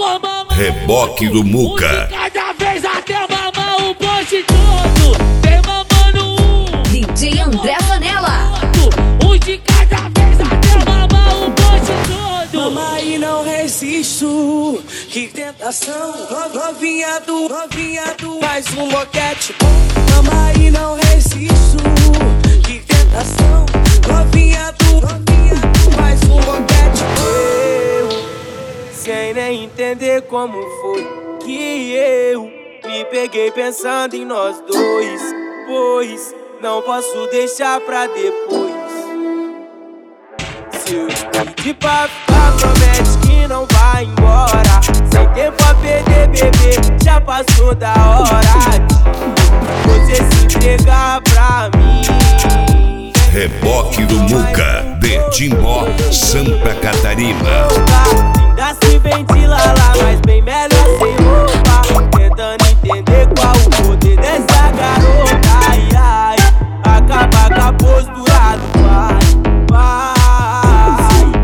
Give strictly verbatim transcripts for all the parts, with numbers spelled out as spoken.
for mamar Reboque do Muca. cada vez até mamar o bonde todo. Vem mamando um, D J André Zanella. um de cada vez até mamar o bonde todo. Mama e não resisto, que tentação. Novinha do, novinha do, mais um boquete. Mama e não resisto, que tentação. Novinha do, novinha do, mais um boquete. Eu, sem nem entender como foi que eu me peguei pensando em nós dois, pois não posso deixar pra depois. Se eu pedir pra ficar, promete que não vai embora. Sem tempo a perder, bebê, já passou da hora de você se entregar pra mim. Reboque do Muca, de Timbó, Santa Catarina. Ainda se ventila lá, mas bem melhor sem roupa. Tentando entender qual o poder dessa garota. Ai, ai, acaba com a postura do pai, pai.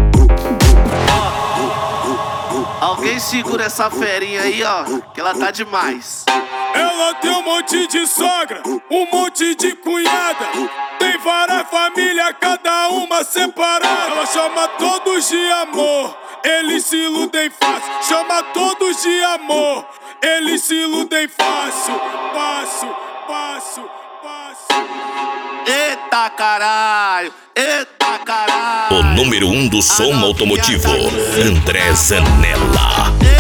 Alguém segura essa ferinha aí, ó, que ela tá demais. Ela tem um monte de sogra, um monte de cunhada. Tem várias famílias, cada uma separada. Ela chama todos de amor, eles se iludem fácil. Chama todos de amor, eles se iludem fácil. Passo, passo, passo. Eita caralho, eita caralho. O número um do som automotivo, André Zanella.